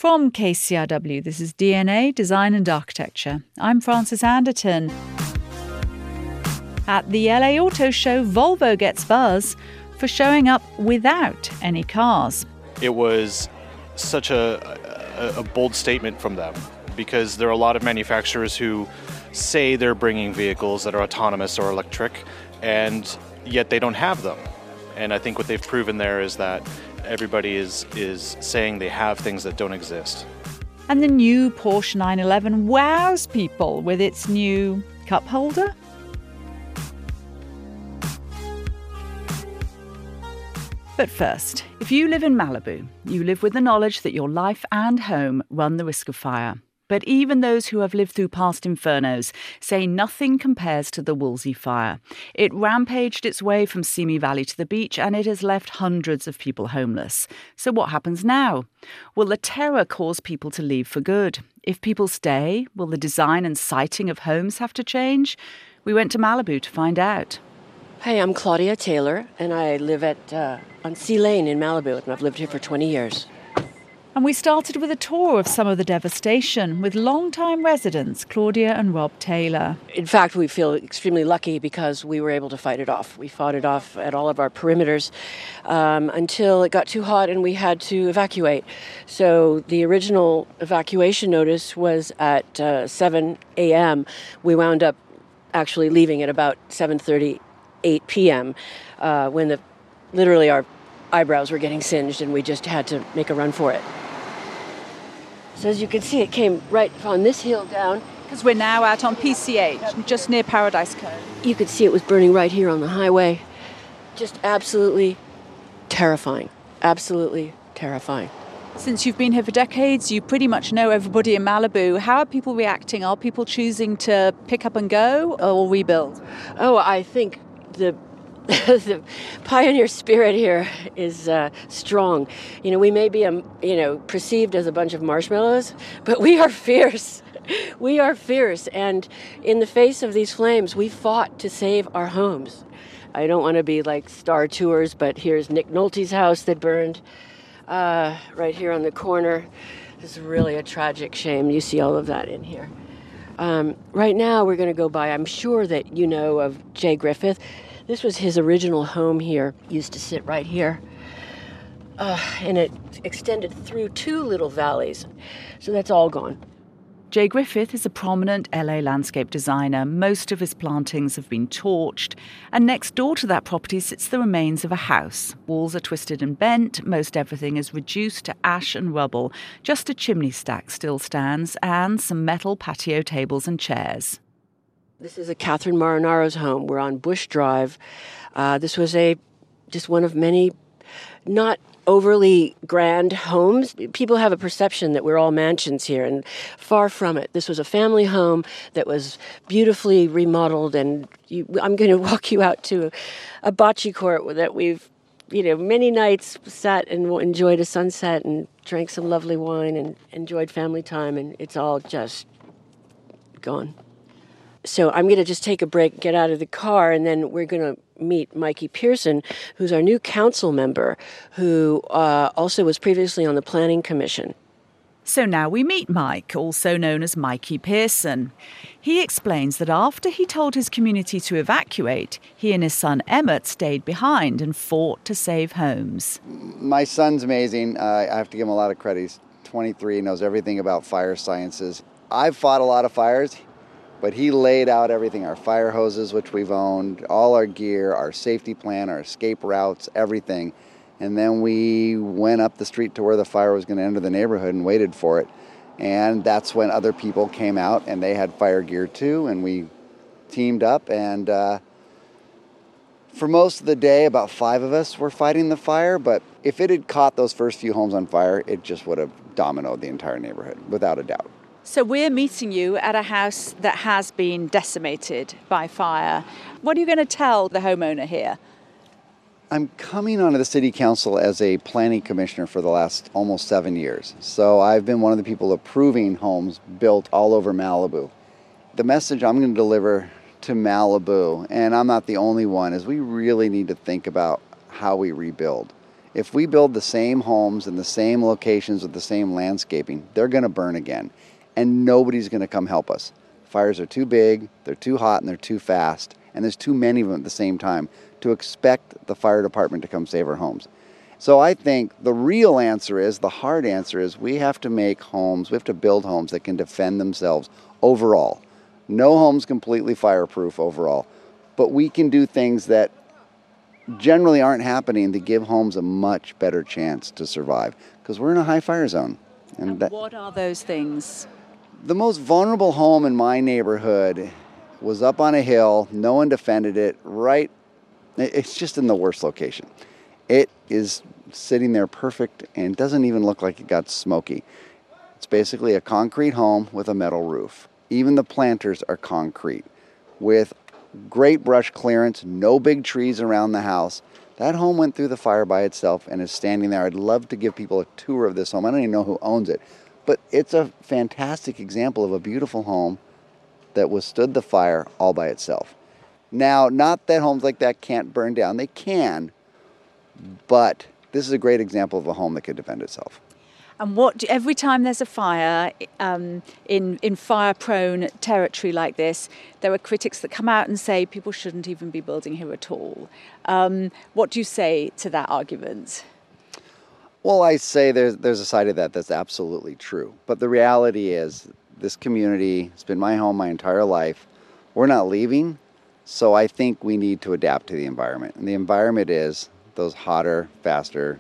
From KCRW, this is DNA, Design and Architecture. I'm Frances Anderton. At the LA Auto Show, Volvo gets buzz for showing up without any cars. It was such a bold statement from them, because there are a lot of manufacturers who say they're bringing vehicles that are autonomous or electric, and yet they don't have them. And I think what they've proven there is that everybody is saying they have things that don't exist. And the new Porsche 911 wows people with its new cup holder. But first, if you live in Malibu, you live with the knowledge that your life and home run the risk of fire. But even those who have lived through past infernos say nothing compares to the Woolsey fire. It rampaged its way from Simi Valley to the beach, and it has left hundreds of people homeless. So what happens now? Will the terror cause people to leave for good? If people stay, will the design and siting of homes have to change? We went to Malibu to find out. Hey, I'm Claudia Taylor, and I live on Sea Lane in Malibu, and I've lived here for 20 years. And we started with a tour of some of the devastation with longtime residents Claudia and Rob Taylor. In fact, we feel extremely lucky because we were able to fight it off. We fought it off at all of our perimeters until it got too hot and we had to evacuate. So the original evacuation notice was at 7 a.m. We wound up actually leaving at about 7:38 p.m. When literally our eyebrows were getting singed and we just had to make a run for it. So as you can see, it came right on this hill down. Because we're now out on PCH, just near Paradise Cove. You could see it was burning right here on the highway. Just absolutely terrifying. Absolutely terrifying. Since you've been here for decades, you pretty much know everybody in Malibu. How are people reacting? Are people choosing to pick up and go or rebuild? Oh, I think the pioneer spirit here is strong. You know, we may be perceived as a bunch of marshmallows, but we are fierce. We are fierce, and in the face of these flames, we fought to save our homes. I don't want to be like Star Tours, but here's Nick Nolte's house that burned right here on the corner. This is really a tragic shame. You see all of that in here. Right now, we're going to go by, I'm sure that you know of Jay Griffith. This was his original home here. He used to sit right here. And it extended through two little valleys. So that's all gone. Jay Griffith is a prominent LA landscape designer. Most of his plantings have been torched. And next door to that property sits the remains of a house. Walls are twisted and bent. Most everything is reduced to ash and rubble. Just a chimney stack still stands and some metal patio tables and chairs. This is a Catherine Marinaro's home. We're on Bush Drive. This was just one of many not overly grand homes. People have a perception that we're all mansions here, and far from it. This was a family home that was beautifully remodeled, and I'm going to walk you out to a bocce court that we've, many nights sat and enjoyed a sunset and drank some lovely wine and enjoyed family time, and it's all just gone. So I'm going to just take a break, get out of the car, and then we're going to meet Mikey Pearson, who's our new council member, who also was previously on the Planning Commission. So now we meet Mike, also known as Mikey Pearson. He explains that after he told his community to evacuate, he and his son Emmett stayed behind and fought to save homes. My son's amazing. I have to give him a lot of credit. He's 23, knows everything about fire sciences. I've fought a lot of fires. But he laid out everything, our fire hoses, which we've owned, all our gear, our safety plan, our escape routes, everything. And then we went up the street to where the fire was going to enter the neighborhood and waited for it. And that's when other people came out and they had fire gear too. And we teamed up. And for most of the day, about 5 of us were fighting the fire. But if it had caught those first few homes on fire, it just would have dominoed the entire neighborhood, without a doubt. So we're meeting you at a house that has been decimated by fire. What are you going to tell the homeowner here? I'm coming onto the city council as a planning commissioner for the last almost 7 years. So I've been one of the people approving homes built all over Malibu. The message I'm going to deliver to Malibu, and I'm not the only one, is we really need to think about how we rebuild. If we build the same homes in the same locations with the same landscaping, they're going to burn again, and nobody's going to come help us. Fires are too big, they're too hot, and they're too fast, and there's too many of them at the same time to expect the fire department to come save our homes. So I think the real answer is, the hard answer is, we have to make homes, we have to build homes that can defend themselves overall. No home's completely fireproof overall, but we can do things that generally aren't happening to give homes a much better chance to survive, because we're in a high fire zone. And what are those things? The most vulnerable home in my neighborhood was up on a hill. No one defended it. It's just in the worst location. It is sitting there perfect and doesn't even look like it got smoky. It's basically a concrete home with a metal roof. Even the planters are concrete with great brush clearance, no big trees around the house. That home went through the fire by itself and is standing there. I'd love to give people a tour of this home. I don't even know who owns it. But it's a fantastic example of a beautiful home that withstood the fire all by itself. Now, not that homes like that can't burn down. They can, but this is a great example of a home that could defend itself. And every time there's a fire in fire-prone territory like this, there are critics that come out and say people shouldn't even be building here at all. What do you say to that argument? Well, I say there's a side of that that's absolutely true. But the reality is, this community, it's been my home my entire life. We're not leaving, so I think we need to adapt to the environment. And the environment is those hotter, faster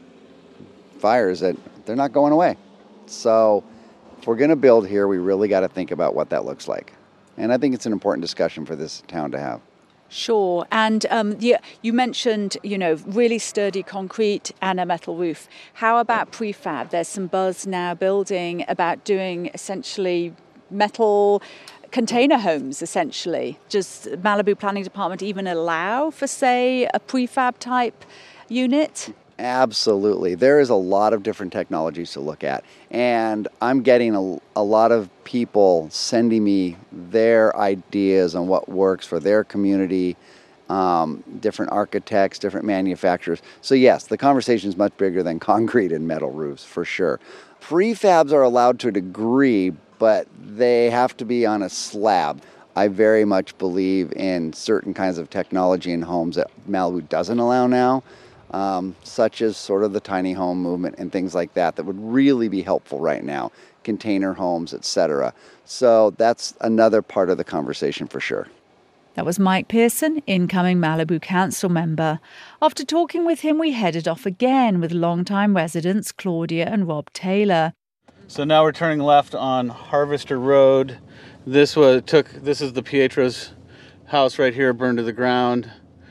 fires that they're not going away. So if we're going to build here, we really got to think about what that looks like. And I think it's an important discussion for this town to have. Sure. And you mentioned, really sturdy concrete and a metal roof. How about prefab? There's some buzz now building about doing essentially metal container homes, essentially. Does Malibu Planning Department even allow for, say, a prefab type unit? Absolutely. There is a lot of different technologies to look at. And I'm getting a lot of people sending me their ideas on what works for their community, different architects, different manufacturers. So yes, the conversation is much bigger than concrete and metal roofs, for sure. Prefabs are allowed to a degree, but they have to be on a slab. I very much believe in certain kinds of technology in homes that Malibu doesn't allow now. Such as sort of the tiny home movement and things like that would really be helpful right now, container homes, etc. So that's another part of the conversation for sure. That was Mike Pearson, incoming Malibu Council member. After talking with him, we headed off again with longtime residents Claudia and Rob Taylor. So now we're turning left on Harvester Road. This is the Pietro's house right here, burned to the ground.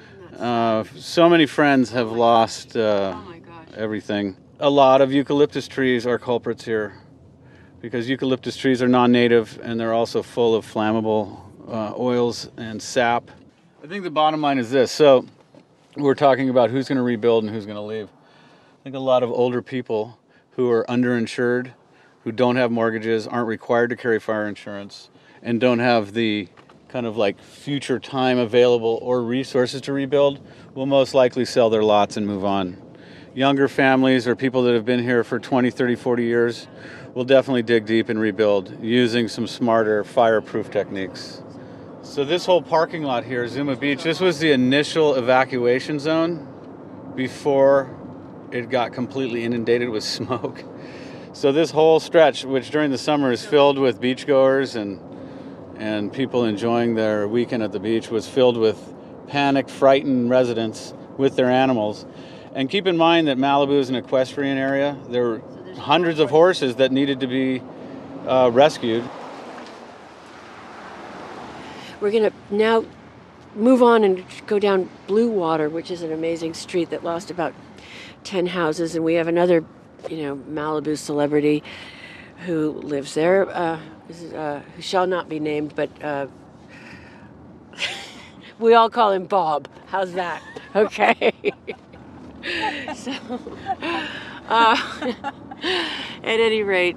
So many friends have lost everything. A lot of eucalyptus trees are culprits here because eucalyptus trees are non-native and they're also full of flammable oils and sap. I think the bottom line is this. So we're talking about who's going to rebuild and who's going to leave. I think a lot of older people who are underinsured, who don't have mortgages, aren't required to carry fire insurance, and don't have the kind of like future time available or resources to rebuild, will most likely sell their lots and move on. Younger families or people that have been here for 20, 30, 40 years will definitely dig deep and rebuild using some smarter fireproof techniques. So this whole parking lot here, Zuma Beach, this was the initial evacuation zone before it got completely inundated with smoke. So this whole stretch, which during the summer is filled with beachgoers and people enjoying their weekend at the beach, was filled with panicked, frightened residents with their animals. And keep in mind that Malibu is an equestrian area. There were hundreds of horses that needed to be rescued. We're going to now move on and go down Blue Water, which is an amazing street that lost about 10 houses. And we have another, Malibu celebrity who lives there, who shall not be named, but we all call him Bob. How's that? Okay. So, at any rate,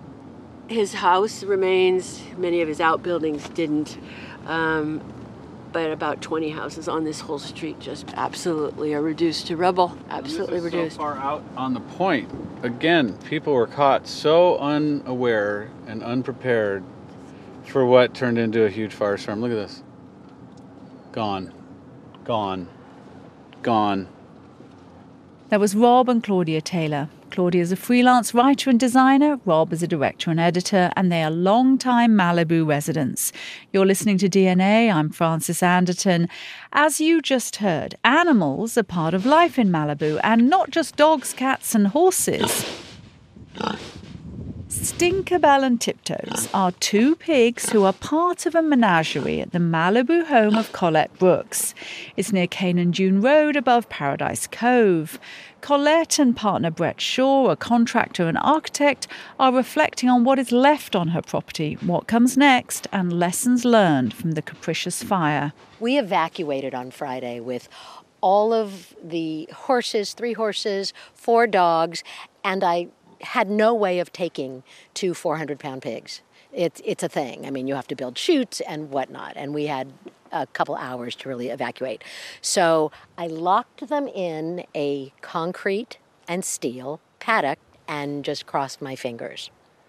his house remains. Many of his outbuildings didn't. but about 20 houses on this whole street just absolutely are reduced to rubble. Absolutely reduced. So far out on the point. Again, people were caught so unaware and unprepared for what turned into a huge firestorm. Look at this. Gone. Gone. Gone. That was Rob and Claudia Taylor. Claudia is a freelance writer and designer. Rob is a director and editor, and they are long-time Malibu residents. You're listening to DNA. I'm Frances Anderton. As you just heard, animals are part of life in Malibu, and not just dogs, cats, and horses. Stinkerbell and Tiptoes are two pigs who are part of a menagerie at the Malibu home of Colette Brooks. It's near Canaan Dune Road above Paradise Cove. Colette and partner Brett Shaw, a contractor and architect, are reflecting on what is left on her property, what comes next, and lessons learned from the capricious fire. We evacuated on Friday with all of the horses, 3 horses, 4 dogs, and I had no way of taking 2 400-pound pigs. It's a thing. I mean, you have to build chutes and whatnot, and we had a couple hours to really evacuate. So I locked them in a concrete and steel paddock and just crossed my fingers.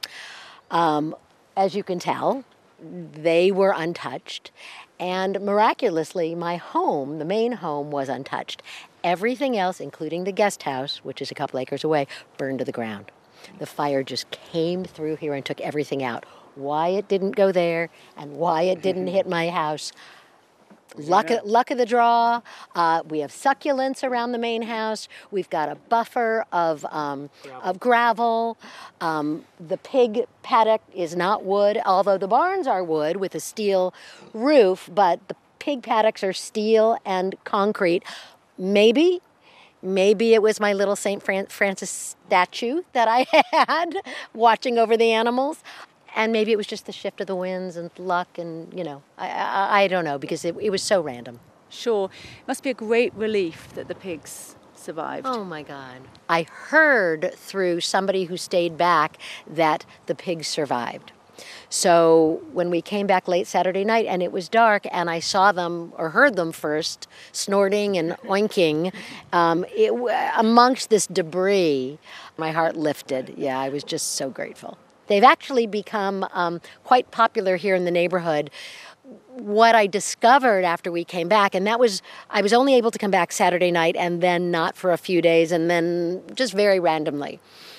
As you can tell, they were untouched, and miraculously, my home, the main home, was untouched. Everything else, including the guest house, which is a couple acres away, burned to the ground. The fire just came through here and took everything out. Why it didn't go there and why it didn't hit my house, luck of the draw. We have succulents around the main house. We've got a buffer of gravel. The pig paddock is not wood, although the barns are wood with a steel roof, but the pig paddocks are steel and concrete. Maybe it was my little St. Francis statue that I had watching over the animals. And maybe it was just the shift of the winds and luck and, I don't know, because it was so random. Sure. It must be a great relief that the pigs survived. Oh, my God. I heard through somebody who stayed back that the pigs survived. So when we came back late Saturday night and it was dark and I saw them or heard them first snorting and oinking amongst this debris, my heart lifted. Yeah, I was just so grateful. They've actually become quite popular here in the neighborhood. What I discovered after we came back, and I was only able to come back Saturday night and then not for a few days and then just very randomly.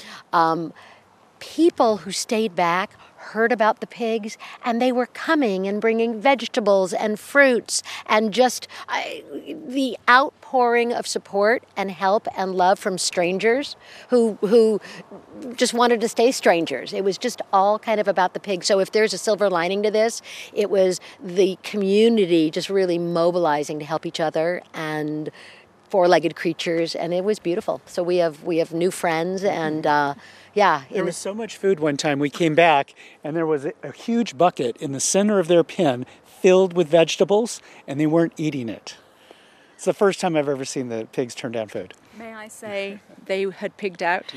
People who stayed back heard about the pigs, and they were coming and bringing vegetables and fruits and just the outpouring of support and help and love from strangers who just wanted to stay strangers. It was just all kind of about the pigs. So if there's a silver lining to this, it was the community just really mobilizing to help each other and four-legged creatures, and it was beautiful. So we have new friends, and there was so much food one time. We came back, and there was a huge bucket in the center of their pen filled with vegetables, and they weren't eating it. It's the first time I've ever seen the pigs turn down food. May I say they had pigged out?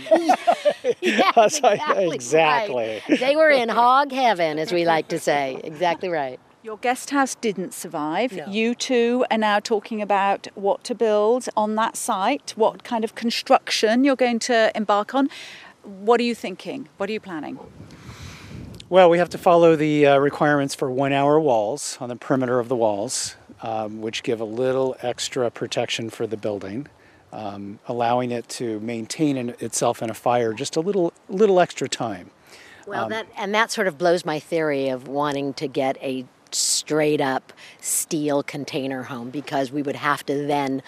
Yes, exactly. Right. They were in hog heaven, as we like to say. Exactly right. Your guest house didn't survive. No. You two are now talking about what to build on that site, what kind of construction you're going to embark on. What are you thinking? What are you planning? Well, we have to follow the requirements for 1-hour walls on the perimeter of the walls, which give a little extra protection for the building, allowing it to maintain itself in a fire just a little extra time. Well, that sort of blows my theory of wanting to get a straight up steel container home, because we would have to then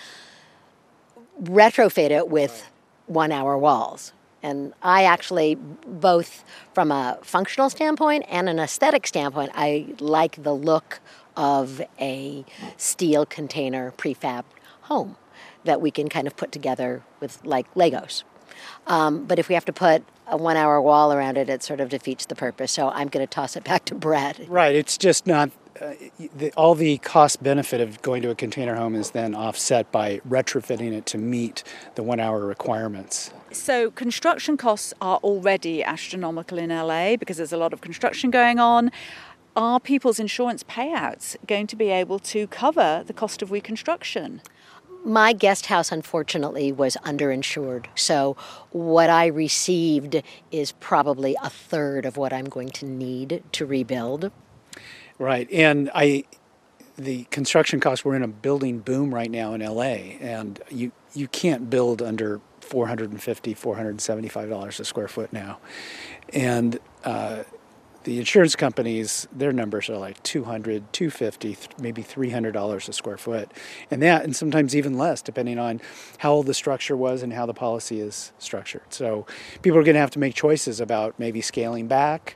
retrofit it with 1-hour walls. And I actually, both from a functional standpoint and an aesthetic standpoint, I like the look of a steel container prefab home that we can kind of put together with like Legos. But if we have to put a 1-hour wall around it, it sort of defeats the purpose. So I'm going to toss it back to Brett. Right. It's just not... all the cost benefit of going to a container home is then offset by retrofitting it to meet the 1-hour requirements. So construction costs are already astronomical in LA because there's a lot of construction going on. are people's insurance payouts going to be able to cover the cost of reconstruction? My guest house, unfortunately, was underinsured. So what I received is probably a third of what I'm going to need to rebuild. Right. And the construction costs, we're in a building boom right now in LA, and you can't build under $450, $475 a square foot now. And the insurance companies, their numbers are like $200, $250, maybe $300 a square foot. And sometimes even less, depending on how old the structure was and how the policy is structured. So people are going to have to make choices about maybe scaling back,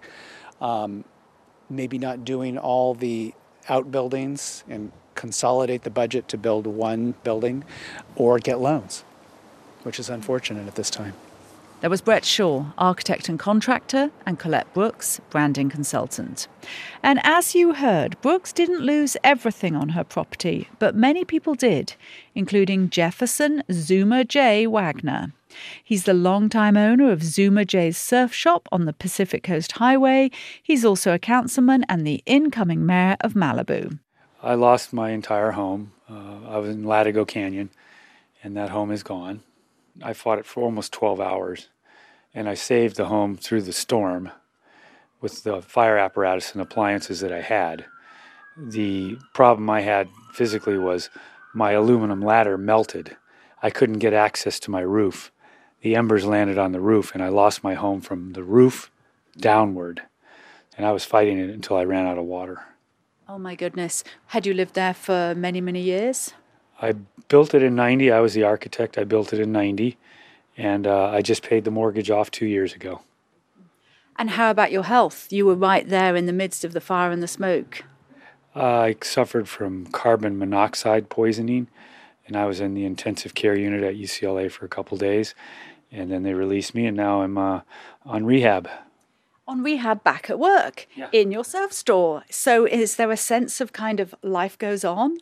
maybe not doing all the outbuildings and consolidate the budget to build one building, or get loans, which is unfortunate at this time. There was Brett Shaw, architect and contractor, and Colette Brooks, branding consultant. And as you heard, Brooks didn't lose everything on her property, but many people did, including Jefferson Zuma J. Wagner. He's the longtime owner of Zuma J's surf shop on the Pacific Coast Highway. He's also a councilman and the incoming mayor of Malibu. I lost my entire home. I was in Latigo Canyon, and that home is gone. I fought it for almost 12 hours, and I saved the home through the storm with the fire apparatus and appliances that I had. The problem I had physically was my aluminum ladder melted. I couldn't get access to my roof. The embers landed on the roof, and I lost my home from the roof downward, and I was fighting it until I ran out of water. Oh my goodness. Had you lived there for many, many years? I built it in 90. I was the architect. I built it in 90. And I just paid the mortgage off 2 years ago. And how about your health? You were right there in the midst of the fire and the smoke. I suffered from carbon monoxide poisoning, and I was in the intensive care unit at UCLA for a couple days. And then they released me, and now I'm on rehab. On rehab, back at work, in your surf store. So is there a sense of kind of life goes on?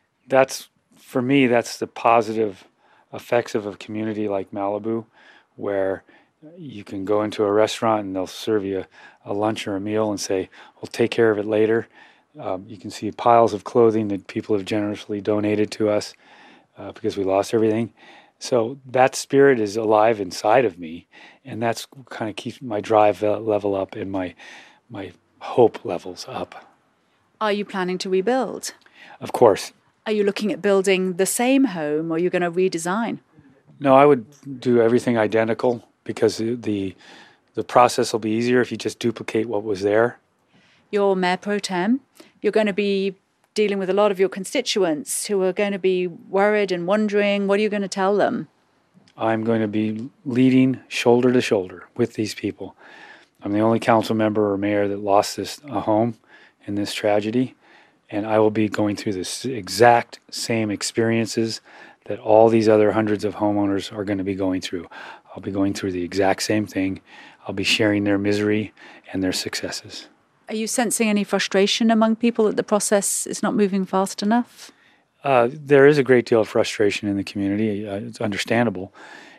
For me, that's the positive effects of a community like Malibu, where you can go into a restaurant and they'll serve you a lunch or a meal and say, we'll take care of it later. You can see piles of clothing that people have generously donated to us because we lost everything. So that spirit is alive inside of me, and that's kind of keeps my drive level up and my hope levels up. Are you planning to rebuild? Of course. Are you looking at building the same home, or are you going to redesign? No, I would do everything identical because the process will be easier if you just duplicate what was there. You're Mayor Pro Tem. You're going to be dealing with a lot of your constituents who are going to be worried and wondering, what are you going to tell them? I'm going to be leading shoulder to shoulder with these people. I'm the only council member or mayor that lost a home in this tragedy. And I will be going through the exact same experiences that all these other hundreds of homeowners are going to be going through. I'll be going through the exact same thing. I'll be sharing their misery and their successes. Are you sensing any frustration among people that the process is not moving fast enough? There is a great deal of frustration in the community. It's understandable.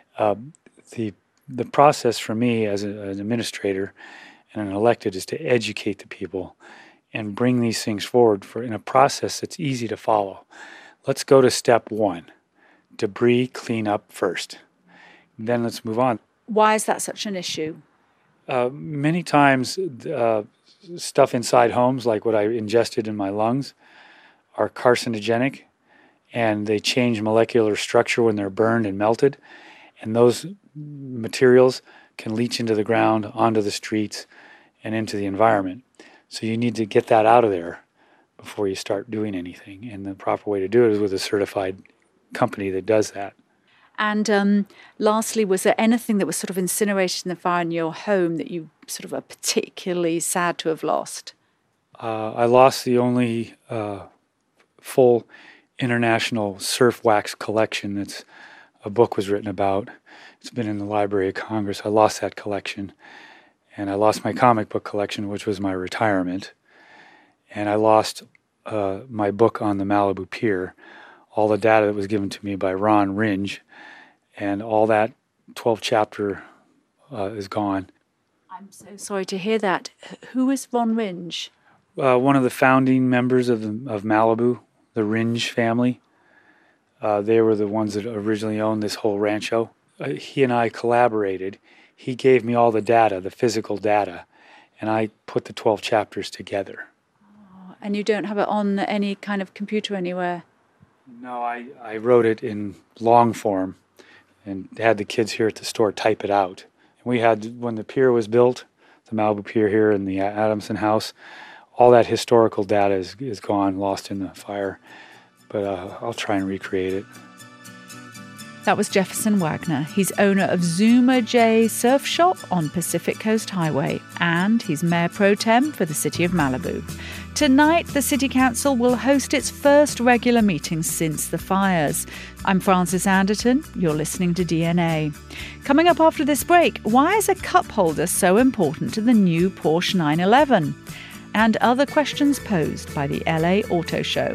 The process for me as an administrator and an elected is to educate the people and bring these things forward in a process that's easy to follow. Let's go to step one. Debris cleanup first. Then let's move on. Why is that such an issue? Many times, stuff inside homes, like what I ingested in my lungs, are carcinogenic, and they change molecular structure when they're burned and melted. And those materials can leach into the ground, onto the streets, and into the environment. So you need to get that out of there before you start doing anything. And the proper way to do it is with a certified company that does that. And lastly, was there anything that was sort of incinerated in the fire in your home that you sort of are particularly sad to have lost? I lost the only full international surf wax collection that's a book was written about. It's been in the Library of Congress. I lost that collection. And I lost my comic book collection, which was my retirement. And I lost my book on the Malibu Pier, all the data that was given to me by Ron Ringe. And all that 12-chapter is gone. I'm so sorry to hear that. Who is Ron Ringe? One of the founding members of Malibu, the Ringe family. They were the ones that originally owned this whole rancho. He and I collaborated. He gave me all the data, the physical data, and I put the 12 chapters together. And you don't have it on any kind of computer anywhere? No, I wrote it in long form and had the kids here at the store type it out. And we had, when the pier was built, the Malibu Pier here in the Adamson house, all that historical data is gone, lost in the fire. But I'll try and recreate it. That was Jefferson Wagner. He's owner of Zuma J Surf Shop on Pacific Coast Highway, and he's Mayor Pro Tem for the city of Malibu. Tonight, the City Council will host its first regular meeting since the fires. I'm Frances Anderton. You're listening to DNA. Coming up after this break, why is a cup holder so important to the new Porsche 911? And other questions posed by the LA Auto Show.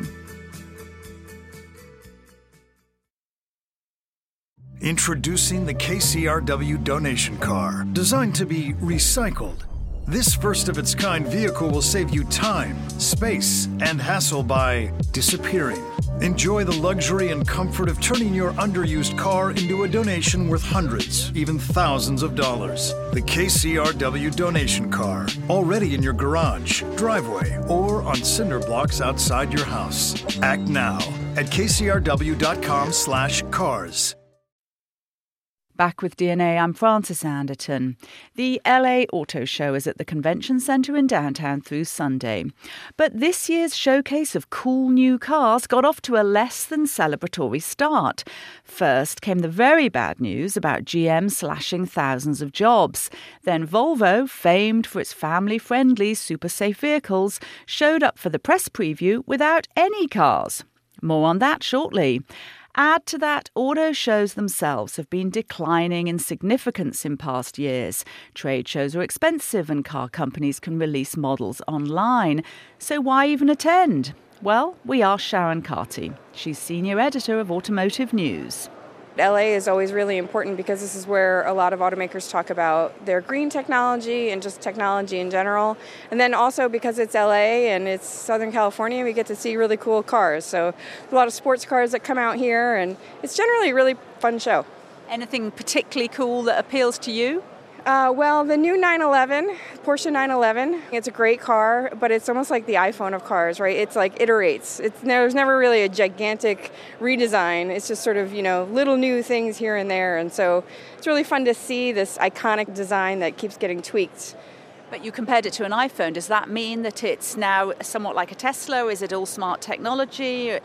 Introducing the KCRW donation car, designed to be recycled. This first-of-its-kind vehicle will save you time, space, and hassle by disappearing. Enjoy the luxury and comfort of turning your underused car into a donation worth hundreds, even thousands of dollars. The KCRW donation car, already in your garage, driveway, or on cinder blocks outside your house. Act now at kcrw.com/cars. Back with DNA, I'm Frances Anderton. The LA Auto Show is at the Convention Center in downtown through Sunday. But this year's showcase of cool new cars got off to a less than celebratory start. First came the very bad news about GM slashing thousands of jobs. Then Volvo, famed for its family-friendly, super-safe vehicles, showed up for the press preview without any cars. More on that shortly. Add to that, auto shows themselves have been declining in significance in past years. Trade shows are expensive and car companies can release models online. So why even attend? Well, we asked Sharon Carty. She's senior editor of Automotive News. LA is always really important because this is where a lot of automakers talk about their green technology and just technology in general. And then also because it's LA and it's Southern California, we get to see really cool cars. So a lot of sports cars that come out here, and it's generally a really fun show. Anything particularly cool that appeals to you? Well, the new 911, Porsche 911, it's a great car, but it's almost like the iPhone of cars, right? It's like iterates. There's never really a gigantic redesign. It's just sort of, little new things here and there. And so it's really fun to see this iconic design that keeps getting tweaked. But you compared it to an iPhone. Does that mean that it's now somewhat like a Tesla? Is it all smart technology?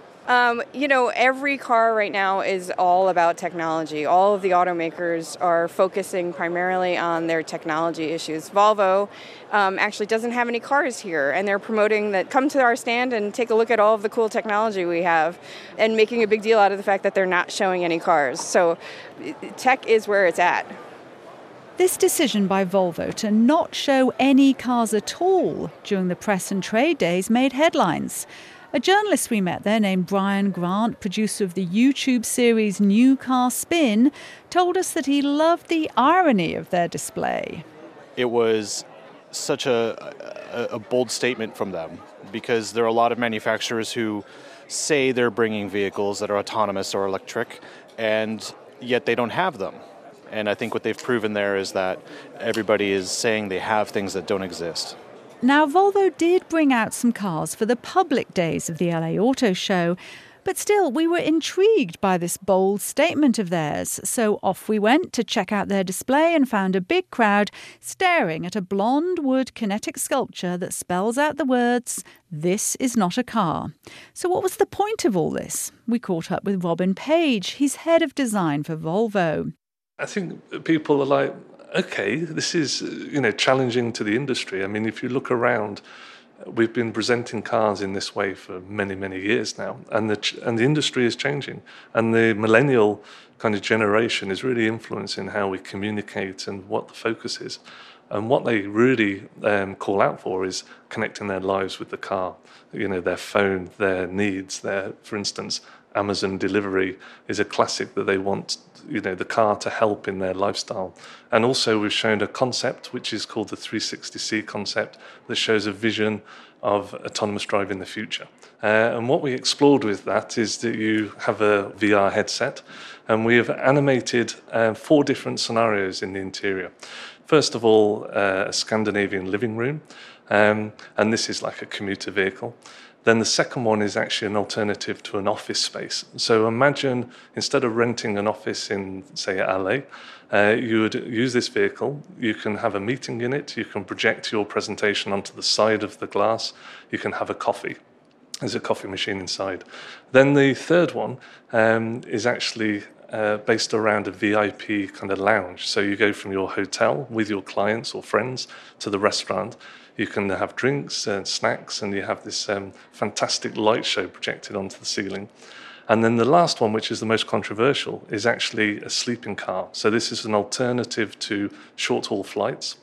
Every car right now is all about technology. All of the automakers are focusing primarily on their technology issues. Volvo actually doesn't have any cars here, and they're promoting that come to our stand and take a look at all of the cool technology we have, and making a big deal out of the fact that they're not showing any cars. So tech is where it's at. This decision by Volvo to not show any cars at all during the press and trade days made headlines. A journalist we met there named Brian Grant, producer of the YouTube series New Car Spin, told us that he loved the irony of their display. It was such a bold statement from them, because there are a lot of manufacturers who say they're bringing vehicles that are autonomous or electric, and yet they don't have them. And I think what they've proven there is that everybody is saying they have things that don't exist. Now, Volvo did bring out some cars for the public days of the LA Auto Show, but still, we were intrigued by this bold statement of theirs. So off we went to check out their display and found a big crowd staring at a blonde wood kinetic sculpture that spells out the words, "This is not a car." So what was the point of all this? We caught up with Robin Page. He's head of design for Volvo. I think people are like, okay, this is, challenging to the industry. I mean, if you look around, we've been presenting cars in this way for many, many years now, and the industry is changing, and the millennial kind of generation is really influencing how we communicate and what the focus is. And what they really call out for is connecting their lives with the car, their phone, their needs, for instance, Amazon delivery is a classic that they want, the car to help in their lifestyle. And also we've shown a concept which is called the 360C concept that shows a vision of autonomous drive in the future. And what we explored with that is that you have a VR headset, and we have animated 4 different scenarios in the interior. First of all, a Scandinavian living room, and this is like a commuter vehicle. Then the second one is actually an alternative to an office space. So imagine instead of renting an office in, say, LA, you would use this vehicle. You can have a meeting in it. You can project your presentation onto the side of the glass. You can have a coffee. There's a coffee machine inside. Then the third one is actually based around a VIP kind of lounge. So you go from your hotel with your clients or friends to the restaurant. You can have drinks and snacks, and you have this fantastic light show projected onto the ceiling. And then the last one, which is the most controversial, is actually a sleeping car. So this is an alternative to short-haul flights.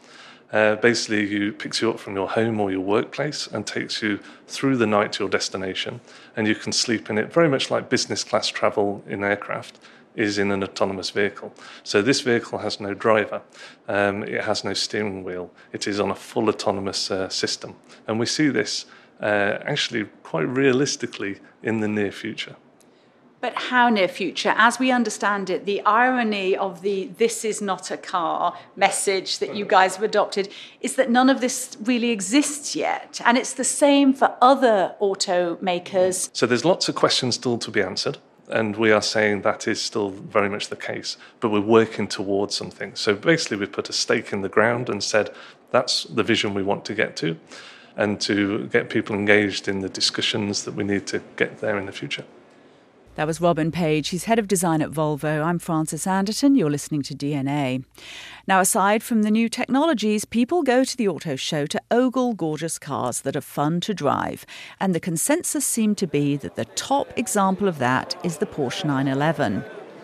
Basically, picks you up from your home or your workplace and takes you through the night to your destination, and you can sleep in it, very much like business class travel in aircraft is in an autonomous vehicle. So this vehicle has no driver, it has no steering wheel, it is on a full autonomous system. And we see this actually quite realistically in the near future. But how near future? As we understand it, the irony of the "this is not a car" message that you guys have adopted is that none of this really exists yet. And it's the same for other automakers. So there's lots of questions still to be answered. And we are saying that is still very much the case, but we're working towards something. So basically we've put a stake in the ground and said that's the vision we want to get to, and to get people engaged in the discussions that we need to get there in the future. That was Robin Page. He's head of design at Volvo. I'm Frances Anderton. You're listening to DNA. Now, aside from the new technologies, people go to the auto show to ogle gorgeous cars that are fun to drive. And the consensus seemed to be that the top example of that is the Porsche 911.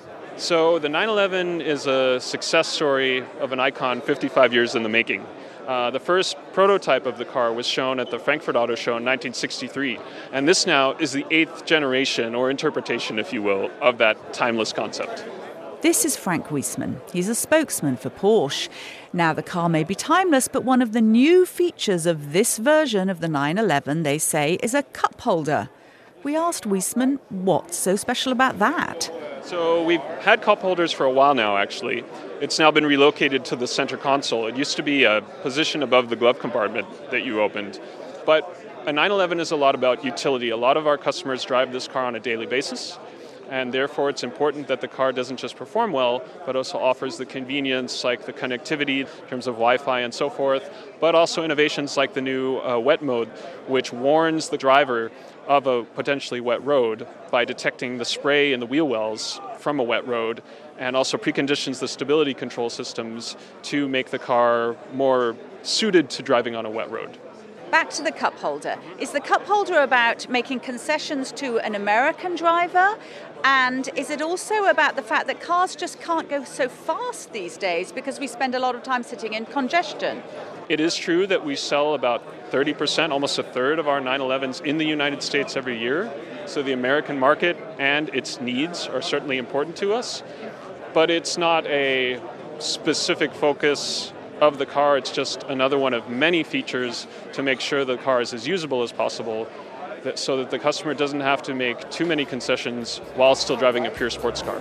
So the 911 is a success story of an icon 55 years in the making. The first prototype of the car was shown at the Frankfurt Auto Show in 1963, and this now is the 8th generation, or interpretation, if you will, of that timeless concept. This is Frank Wiesmann. He's a spokesman for Porsche. Now, the car may be timeless, but one of the new features of this version of the 911, they say, is a cup holder. We asked Wiesmann, what's so special about that? So we've had cup holders for a while now, actually. It's now been relocated to the center console. It used to be a position above the glove compartment that you opened. But a 911 is a lot about utility. A lot of our customers drive this car on a daily basis, and therefore it's important that the car doesn't just perform well, but also offers the convenience, like the connectivity in terms of Wi-Fi and so forth, but also innovations like the new wet mode, which warns the driver of a potentially wet road by detecting the spray in the wheel wells from a wet road, and also preconditions the stability control systems to make the car more suited to driving on a wet road. Back to the cup holder. Is the cup holder about making concessions to an American driver? And is it also about the fact that cars just can't go so fast these days because we spend a lot of time sitting in congestion? It is true that we sell about 30%, almost a third of our 911s in the United States every year. So the American market and its needs are certainly important to us. But it's not a specific focus of the car. It's just another one of many features to make sure the car is as usable as possible, so that the customer doesn't have to make too many concessions while still driving a pure sports car.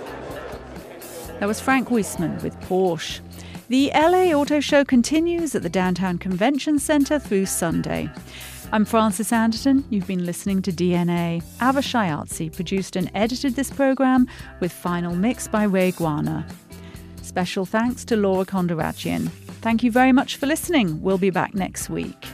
That was Frank Wiesmann with Porsche. The LA Auto Show continues at the Downtown Convention Center through Sunday. I'm Frances Anderton. You've been listening to DNA. Ava Shayatsi produced and edited this program with final mix by Ray Guana. Special thanks to Laura Kondarachian. Thank you very much for listening. We'll be back next week.